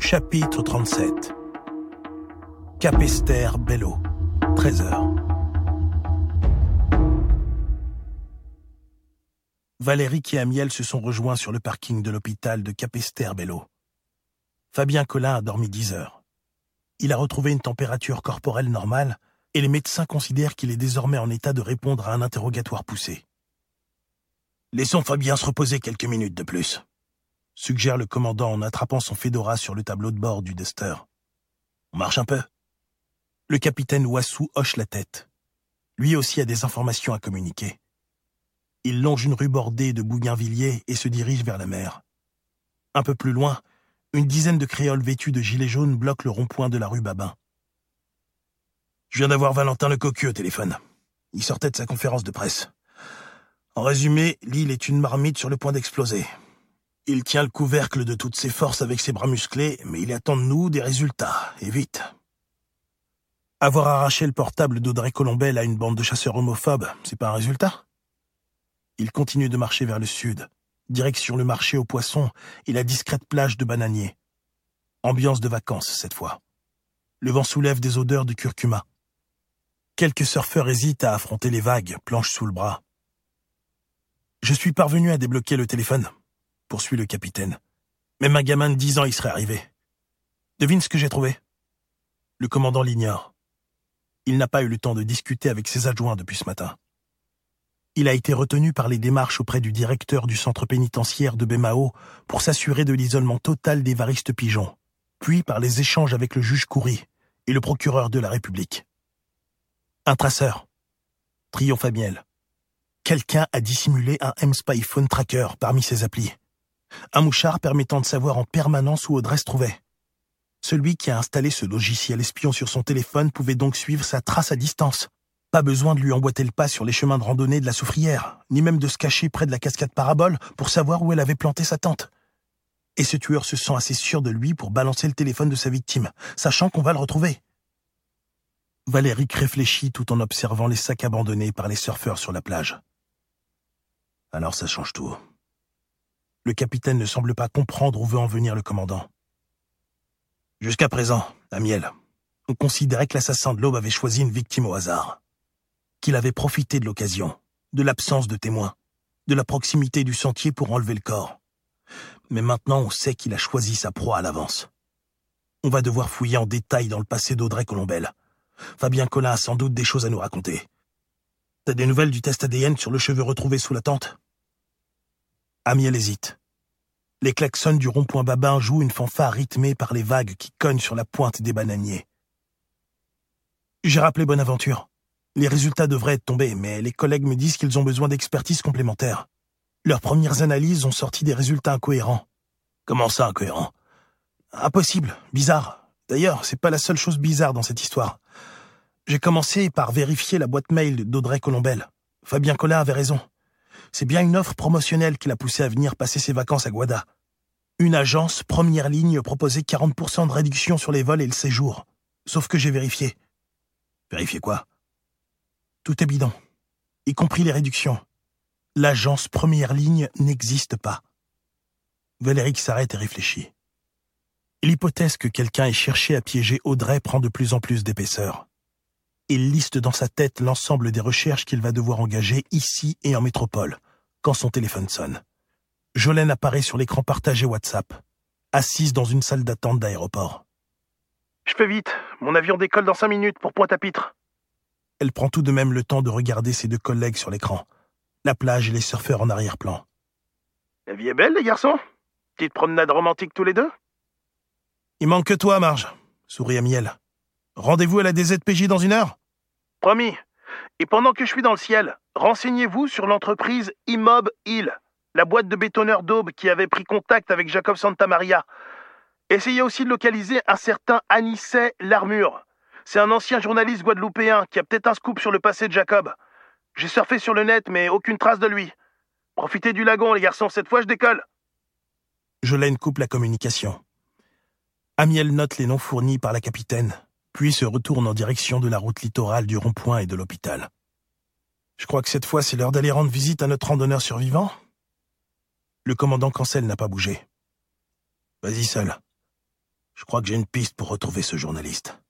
Chapitre 37. Capesterre-Belle-Eau, 13h. Valéric et Amiel se sont rejoints sur le parking de l'hôpital de Capesterre-Belle-Eau. Fabien Collin a dormi 10 heures. Il a retrouvé une température corporelle normale et les médecins considèrent qu'il est désormais en état de répondre à un interrogatoire poussé. « Laissons Fabien se reposer quelques minutes de plus », suggère le commandant en attrapant son fedora sur le tableau de bord du Duster. « On marche un peu ?» Le capitaine Ouassou hoche la tête. Lui aussi a des informations à communiquer. Il longe une rue bordée de bougainvilliers et se dirige vers la mer. Un peu plus loin, une dizaine de créoles vêtus de gilets jaunes bloquent le rond-point de la rue Babin. « Je viens d'avoir Valentin Le Cocu au téléphone. Il sortait de sa conférence de presse. En résumé, l'île est une marmite sur le point d'exploser. Il tient le couvercle de toutes ses forces avec ses bras musclés, mais il attend de nous des résultats, et vite. Avoir arraché le portable d'Audrey Colombel à une bande de chasseurs homophobes, c'est pas un résultat ? Il continue de marcher vers le sud, direction le marché aux poissons et la discrète plage de bananiers. Ambiance de vacances, cette fois. Le vent soulève des odeurs de curcuma. Quelques surfeurs hésitent à affronter les vagues, planche sous le bras. « Je suis parvenu à débloquer le téléphone », poursuit le capitaine. « Même un gamin de 10 ans y serait arrivé. Devine ce que j'ai trouvé ?» Le commandant l'ignore. Il n'a pas eu le temps de discuter avec ses adjoints depuis ce matin. Il a été retenu par les démarches auprès du directeur du centre pénitentiaire de Baie-Mahault pour s'assurer de l'isolement total d'Évariste Pigeon, puis par les échanges avec le juge Coury et le procureur de la République. Un traceur. Triomphe Amiel. Quelqu'un a dissimulé un M-Spy Phone Tracker parmi ses applis. Un mouchard permettant de savoir en permanence où Audrey se trouvait. Celui qui a installé ce logiciel espion sur son téléphone pouvait donc suivre sa trace à distance. Pas besoin de lui emboîter le pas sur les chemins de randonnée de la Soufrière, ni même de se cacher près de la cascade Parabole pour savoir où elle avait planté sa tente. Et ce tueur se sent assez sûr de lui pour balancer le téléphone de sa victime, sachant qu'on va le retrouver. Valéric réfléchit tout en observant les sacs abandonnés par les surfeurs sur la plage. Alors ça change tout. Le capitaine ne semble pas comprendre où veut en venir le commandant. Jusqu'à présent, Amiel, on considérait que l'assassin de l'Aube avait choisi une victime au hasard. Qu'il avait profité de l'occasion, de l'absence de témoins, de la proximité du sentier pour enlever le corps. Mais maintenant, on sait qu'il a choisi sa proie à l'avance. On va devoir fouiller en détail dans le passé d'Audrey Colombel. Fabien Collin a sans doute des choses à nous raconter. T'as des nouvelles du test ADN sur le cheveu retrouvé sous la tente ? Amiel hésite. Les klaxons du rond-point Babin jouent une fanfare rythmée par les vagues qui cognent sur la pointe des bananiers. J'ai rappelé Bonaventure. Les résultats devraient être tombés, mais les collègues me disent qu'ils ont besoin d'expertise complémentaire. Leurs premières analyses ont sorti des résultats incohérents. Comment ça, incohérents ? Impossible, bizarre. D'ailleurs, c'est pas la seule chose bizarre dans cette histoire. J'ai commencé par vérifier la boîte mail d'Audrey Colombel. Fabien Collin avait raison. C'est bien une offre promotionnelle qui l'a poussé à venir passer ses vacances à Guada. Une agence première ligne proposait 40% de réduction sur les vols et le séjour. Sauf que j'ai vérifié. Vérifié quoi ? Tout est bidon, y compris les réductions. L'agence première ligne n'existe pas. Valéric s'arrête et réfléchit. L'hypothèse que quelqu'un ait cherché à piéger Audrey prend de plus en plus d'épaisseur. Il liste dans sa tête l'ensemble des recherches qu'il va devoir engager ici et en métropole, quand son téléphone sonne. Jolène apparaît sur l'écran partagé WhatsApp, assise dans une salle d'attente d'aéroport. « Je fais vite, mon avion décolle dans 5 minutes pour Pointe-à-Pitre. » Elle prend tout de même le temps de regarder ses deux collègues sur l'écran, la plage et les surfeurs en arrière-plan. « La vie est belle, les garçons ? Petite promenade romantique tous les deux ? » « Il manque que toi, Marge, » sourit Amiel. « Rendez-vous à la DZPJ dans 1 heure ? » « Promis. Et pendant que je suis dans le ciel, renseignez-vous sur l'entreprise Immob Hill, la boîte de bétonneurs d'Aube qui avait pris contact avec Jacob Santamaria. Essayez aussi de localiser un certain Anicet Larmure. C'est un ancien journaliste guadeloupéen qui a peut-être un scoop sur le passé de Jacob. J'ai surfé sur le net, mais aucune trace de lui. Profitez du lagon, les garçons, cette fois je décolle. » Jolène coupe la communication. Amiel note les noms fournis par la capitaine, puis se retourne en direction de la route littorale du rond-point et de l'hôpital. « Je crois que cette fois, c'est l'heure d'aller rendre visite à notre randonneur survivant. » Le commandant Cancel n'a pas bougé. « Vas-y seul. Je crois que j'ai une piste pour retrouver ce journaliste.